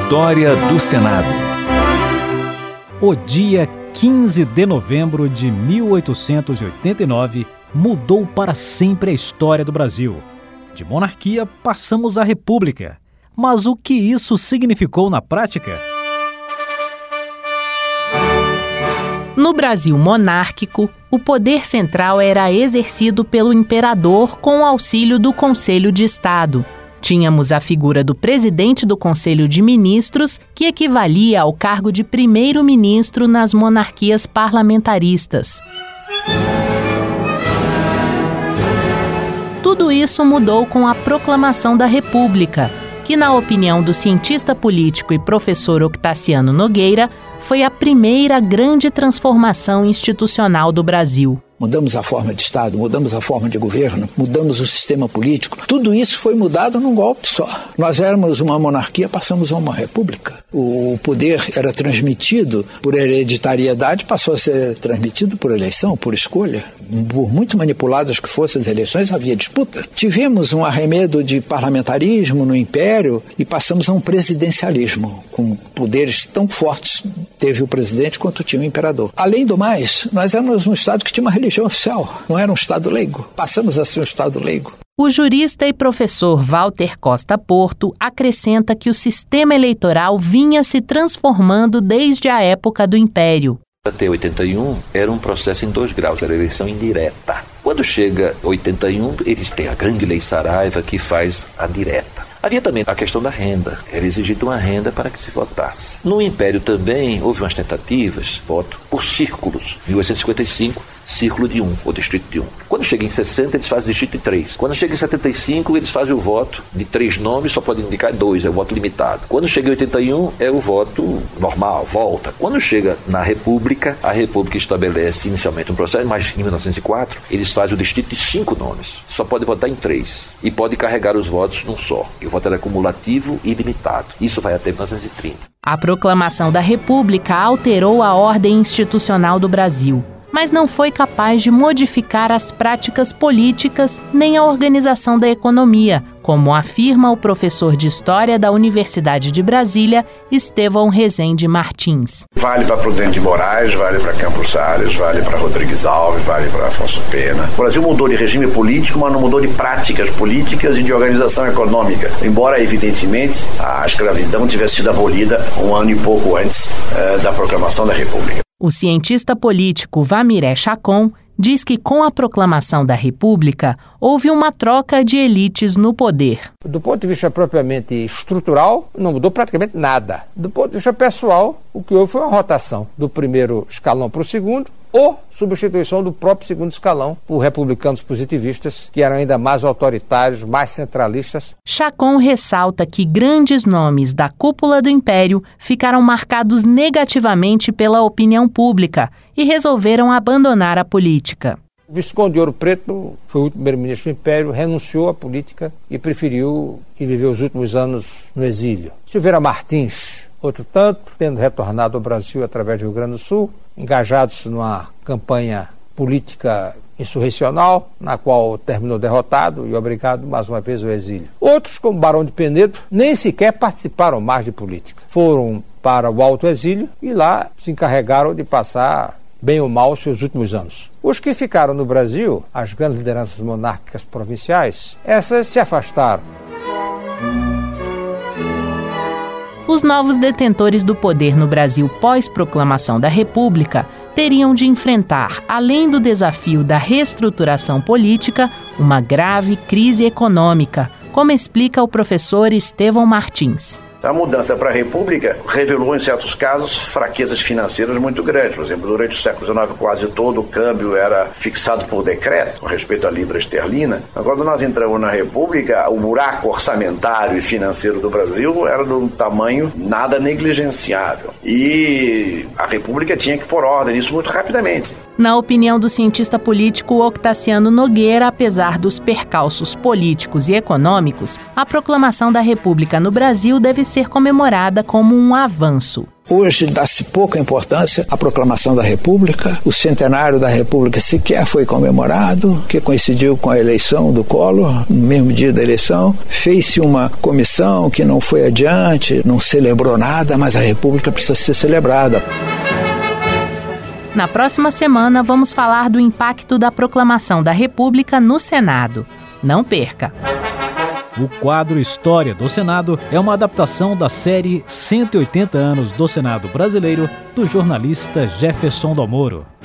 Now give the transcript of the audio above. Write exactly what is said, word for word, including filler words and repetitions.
História do Senado. O dia quinze de novembro de mil oitocentos e oitenta e nove mudou para sempre a história do Brasil. De monarquia passamos à república. Mas o que isso significou na prática? No Brasil monárquico, o poder central era exercido pelo imperador com o auxílio do Conselho de Estado. Tínhamos a figura do presidente do Conselho de Ministros, que equivalia ao cargo de primeiro-ministro nas monarquias parlamentaristas. Tudo isso mudou com a proclamação da República, que, na opinião do cientista político e professor Octaciano Nogueira, foi a primeira grande transformação institucional do Brasil. Mudamos a forma de Estado, mudamos a forma de governo, mudamos o sistema político. Tudo isso foi mudado num golpe só. Nós éramos uma monarquia, passamos a uma república. O poder era transmitido por hereditariedade, passou a ser transmitido por eleição, por escolha. Por muito manipuladas que fossem as eleições, havia disputa. Tivemos um arremedo de parlamentarismo no Império e passamos a um presidencialismo, com poderes tão fortes teve o presidente quanto tinha o imperador. Além do mais, nós éramos um Estado que tinha uma religião oficial, não era um Estado leigo. Passamos a ser um Estado leigo. O jurista e professor Walter Costa Porto acrescenta que o sistema eleitoral vinha se transformando desde a época do Império. Até oitenta e um era um processo em dois graus, era eleição indireta. Quando chega oitenta e um, eles têm a grande lei Saraiva que faz a direta. Havia também a questão da renda, era exigida uma renda para que se votasse. No Império também houve umas tentativas, voto por círculos, mil oitocentos e cinquenta e cinco, círculo de um, ou distrito de um. Quando chega em sessenta, eles fazem distrito de três. Quando chega em setenta e cinco, eles fazem o voto de três nomes, só podem indicar dois, é o voto limitado. Quando chega em oitenta e um, é o voto normal, volta. Quando chega na República, a República estabelece inicialmente um processo, mas em mil novecentos e quatro, eles fazem o distrito de cinco nomes, só pode votar em três, e pode carregar os votos num só. E o voto era cumulativo e limitado. Isso vai até mil novecentos e trinta. A proclamação da República alterou a ordem institucional do Brasil, mas não foi capaz de modificar as práticas políticas nem a organização da economia, como afirma o professor de História da Universidade de Brasília, Estevão Rezende Martins. Vale para Prudente de Moraes, vale para Campos Salles, vale para Rodrigues Alves, vale para Afonso Pena. O Brasil mudou de regime político, mas não mudou de práticas políticas e de organização econômica. Embora, evidentemente, a escravidão tivesse sido abolida um ano e pouco antes uh, da proclamação da República. O cientista político Vamiré Chacon diz que com a proclamação da República houve uma troca de elites no poder. Do ponto de vista propriamente estrutural, não mudou praticamente nada. Do ponto de vista pessoal, o que houve foi uma rotação do primeiro escalão para o segundo, ou substituição do próprio segundo escalão por republicanos positivistas, que eram ainda mais autoritários, mais centralistas. Chacon ressalta que grandes nomes da cúpula do Império ficaram marcados negativamente pela opinião pública e resolveram abandonar a política. O Visconde de Ouro Preto foi o último primeiro-ministro do Império, renunciou à política e preferiu ir viver os últimos anos no exílio. Silveira Martins, outro tanto, tendo retornado ao Brasil através do Rio Grande do Sul, engajados numa campanha política insurrecional, na qual terminou derrotado e obrigado mais uma vez ao exílio. Outros, como Barão de Penedo, nem sequer participaram mais de política. Foram para o alto exílio e lá se encarregaram de passar bem ou mal seus últimos anos. Os que ficaram no Brasil, as grandes lideranças monárquicas provinciais, essas se afastaram. Os novos detentores do poder no Brasil pós-proclamação da República teriam de enfrentar, além do desafio da reestruturação política, uma grave crise econômica, como explica o professor Estevão Martins. A mudança para a República revelou, em certos casos, fraquezas financeiras muito grandes. Por exemplo, durante o século dezenove, quase todo o câmbio era fixado por decreto, com respeito à libra esterlina. Quando nós entramos na República, o buraco orçamentário e financeiro do Brasil era de um tamanho nada negligenciável. E a República tinha que pôr ordem nisso muito rapidamente. Na opinião do cientista político Octaciano Nogueira, apesar dos percalços políticos e econômicos, a proclamação da República no Brasil deve ser comemorada como um avanço. Hoje dá-se pouca importância à proclamação da República. O centenário da República sequer foi comemorado, que coincidiu com a eleição do Collor, no mesmo dia da eleição. Fez-se uma comissão que não foi adiante, não celebrou nada, mas a República precisa ser celebrada. Na próxima semana, vamos falar do impacto da proclamação da República no Senado. Não perca! O quadro História do Senado é uma adaptação da série cento e oitenta anos do Senado Brasileiro, do jornalista Jefferson Dalmoro.